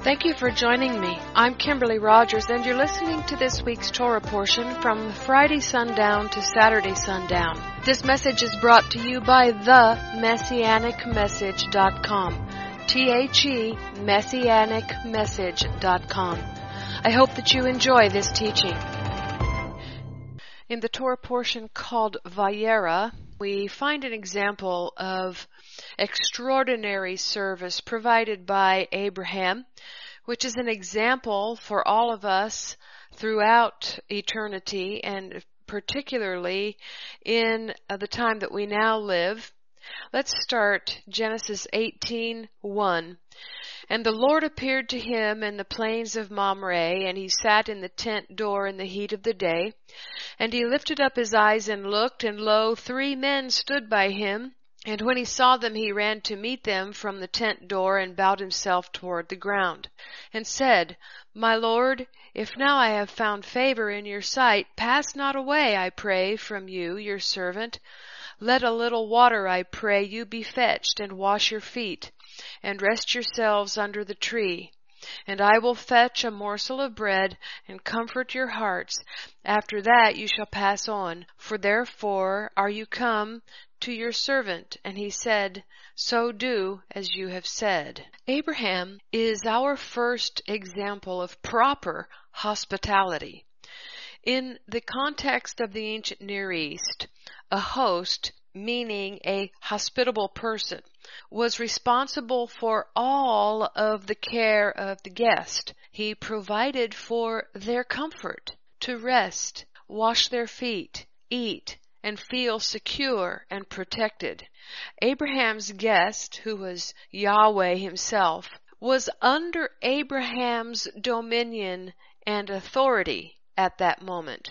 Thank you for joining me. I'm Kimberly Rogers, and you're listening to this week's Torah portion from Friday sundown to Saturday sundown. This message is brought to you by themessianicmessage.com. THE Messianicmessage.com. I hope that you enjoy this teaching. In the Torah portion called Vayera, we find an example of extraordinary service provided by Abraham, which is an example for all of us throughout eternity, and particularly in the time that we now live. Let's start Genesis 18:1. And the Lord appeared to him in the plains of Mamre, and he sat in the tent door in the heat of the day. And he lifted up his eyes and looked, and lo, 3 men stood by him. And when he saw them, he ran to meet them from the tent door, and bowed himself toward the ground, and said, My Lord, if now I have found favor in your sight, pass not away, I pray, from you, your servant. Let a little water, I pray you, be fetched, and wash your feet, and rest yourselves under the tree. And I will fetch a morsel of bread, and comfort your hearts. After that you shall pass on, for therefore are you come to your servant. And he said, So do as you have said. Abraham is our first example of proper hospitality. In the context of the ancient Near East, a host, meaning a hospitable person, was responsible for all of the care of the guest. He provided for their comfort, to rest, wash their feet, eat, and feel secure and protected. Abraham's guest, who was Yahweh himself, was under Abraham's dominion and authority at that moment.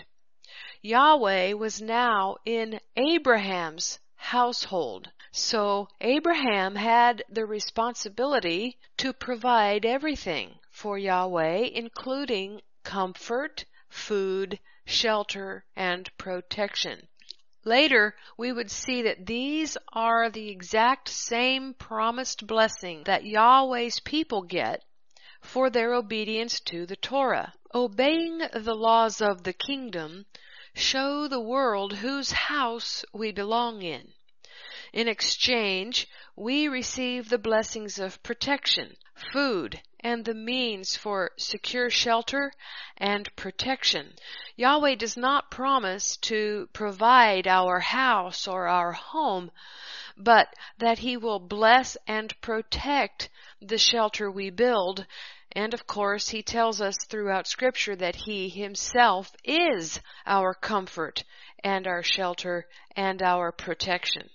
Yahweh was now in Abraham's household. So Abraham had the responsibility to provide everything for Yahweh, including comfort, food, shelter, and protection. Later, we would see that these are the exact same promised blessing that Yahweh's people get for their obedience to the Torah. Obeying the laws of the kingdom show the world whose house we belong in. In exchange, we receive the blessings of protection, food, and the means for secure shelter and protection. Yahweh does not promise to provide our house or our home, but that He will bless and protect the shelter we build. And of course, He tells us throughout Scripture that He Himself is our comfort and our shelter and our protection.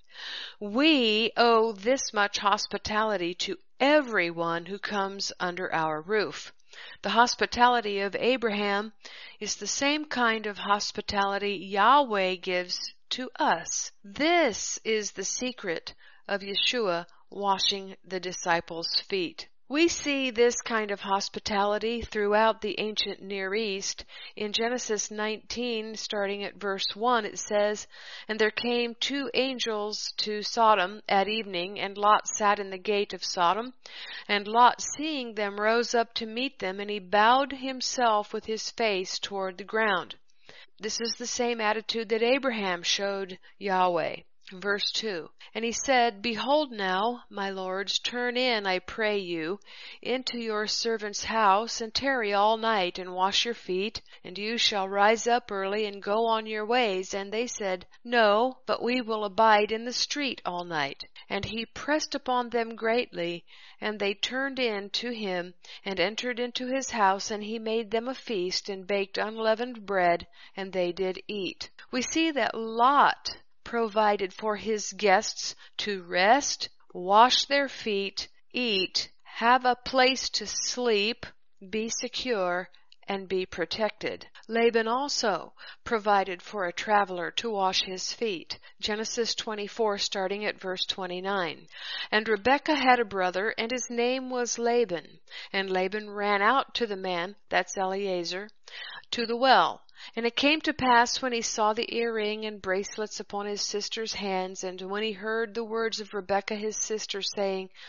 We owe this much hospitality to everyone who comes under our roof. The hospitality of Abraham is the same kind of hospitality Yahweh gives to us. This is the secret of Yeshua washing the disciples' feet. We see this kind of hospitality throughout the ancient Near East. In Genesis 19, starting at verse 1, it says, And there came 2 angels to Sodom at evening, and Lot sat in the gate of Sodom. And Lot, seeing them, rose up to meet them, and he bowed himself with his face toward the ground. This is the same attitude that Abraham showed Yahweh. Verse 2, And he said, Behold now, my lords, turn in, I pray you, into your servant's house, and tarry all night, and wash your feet, and you shall rise up early, and go on your ways. And they said, No, but we will abide in the street all night. And he pressed upon them greatly, and they turned in to him, and entered into his house, and he made them a feast, and baked unleavened bread, and they did eat. We see that Lot provided for his guests to rest, wash their feet, eat, have a place to sleep, be secure, and be protected. Laban also provided for a traveler to wash his feet. Genesis 24, starting at verse 29. And Rebekah had a brother, and his name was Laban. And Laban ran out to the man, that's Eliezer, to the well. And it came to pass when he saw the earring and bracelets upon his sister's hands, and when he heard the words of Rebekah his sister, saying,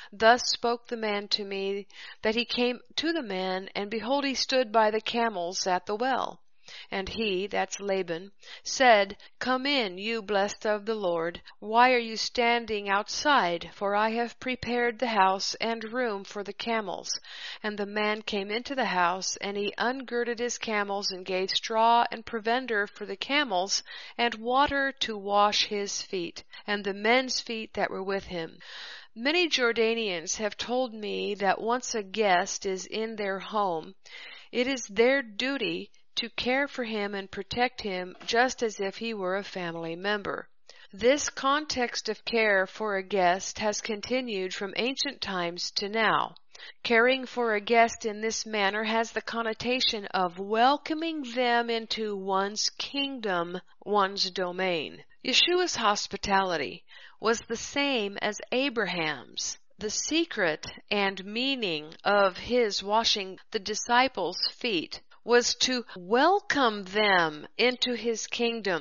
Thus spoke the man to me, that he came to the man, and behold, he stood by the camels at the well. And he, that's Laban, said, Come in, you blessed of the Lord. Why are you standing outside? For I have prepared the house and room for the camels. And the man came into the house, and he ungirded his camels, and gave straw and provender for the camels, and water to wash his feet, and the men's feet that were with him. Many Jordanians have told me that once a guest is in their home, it is their duty to care for him and protect him just as if he were a family member. This context of care for a guest has continued from ancient times to now. Caring for a guest in this manner has the connotation of welcoming them into one's kingdom, one's domain. Yeshua's hospitality was the same as Abraham's. The secret and meaning of his washing the disciples' feet was to welcome them into his kingdom,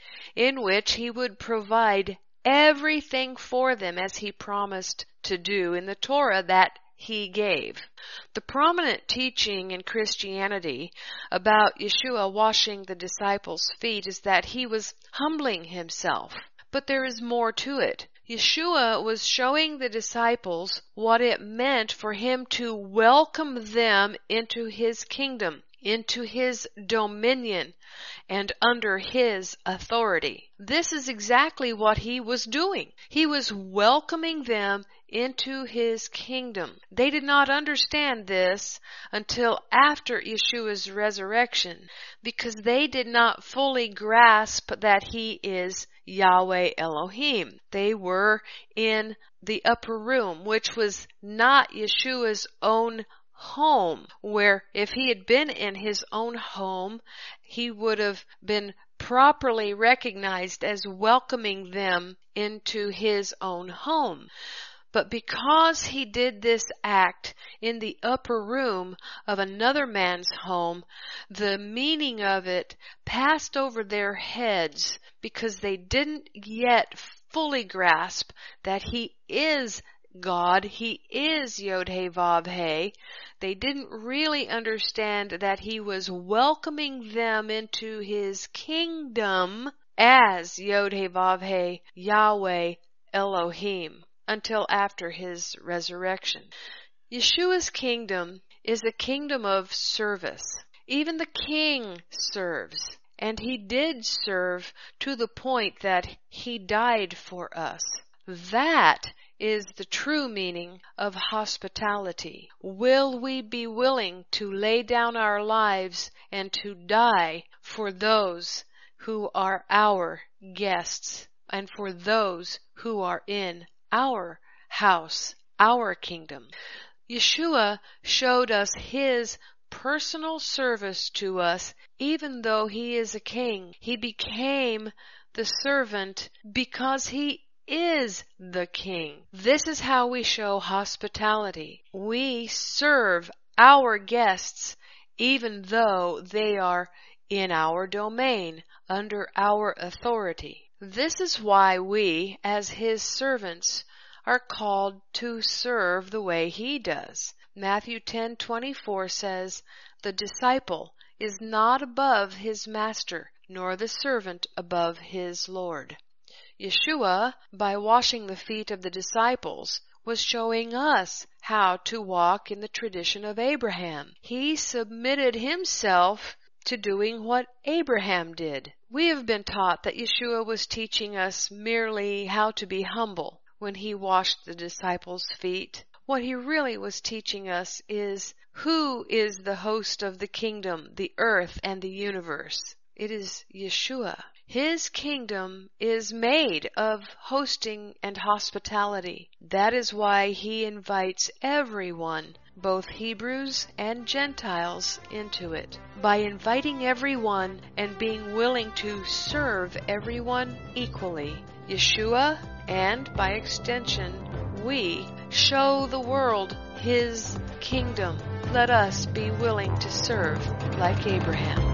in which he would provide everything for them as he promised to do in the Torah that he gave. The prominent teaching in Christianity about Yeshua washing the disciples' feet is that he was humbling himself. But there is more to it. Yeshua was showing the disciples what it meant for him to welcome them into his kingdom, into his dominion, and under his authority. This is exactly what he was doing. He was welcoming them into his kingdom. They did not understand this until after Yeshua's resurrection, because they did not fully grasp that he is Yahweh Elohim. They were in the upper room, which was not Yeshua's own home, where if he had been in his own home, he would have been properly recognized as welcoming them into his own home. But because he did this act in the upper room of another man's home, the meaning of it passed over their heads because they didn't yet fully grasp that he is God, he is Yod-Heh-Vav-Heh. They didn't really understand that he was welcoming them into his kingdom as Yod-Heh-Vav-Heh, Yahweh Elohim, until after his resurrection. Yeshua's kingdom is a kingdom of service. Even the king serves, and he did serve to the point that he died for us. That is the true meaning of hospitality. Will we be willing to lay down our lives and to die for those who are our guests and for those who are in our house, our kingdom? Yeshua showed us his personal service to us. Even though he is a king, he became the servant because he is the king. This is how we show hospitality. We serve our guests even though they are in our domain, under our authority. This is why we, as his servants, are called to serve the way he does. Matthew 10:24 says, "The disciple is not above his master, nor the servant above his Lord." Yeshua, by washing the feet of the disciples, was showing us how to walk in the tradition of Abraham. He submitted himself to doing what Abraham did. We have been taught that Yeshua was teaching us merely how to be humble when he washed the disciples' feet. What he really was teaching us is who is the host of the kingdom, the earth, and the universe. It is Yeshua. His kingdom is made of hosting and hospitality. That is why he invites everyone, both Hebrews and Gentiles, into it. By inviting everyone and being willing to serve everyone equally, Yeshua, and by extension, we, show the world his kingdom. Let us be willing to serve like Abraham.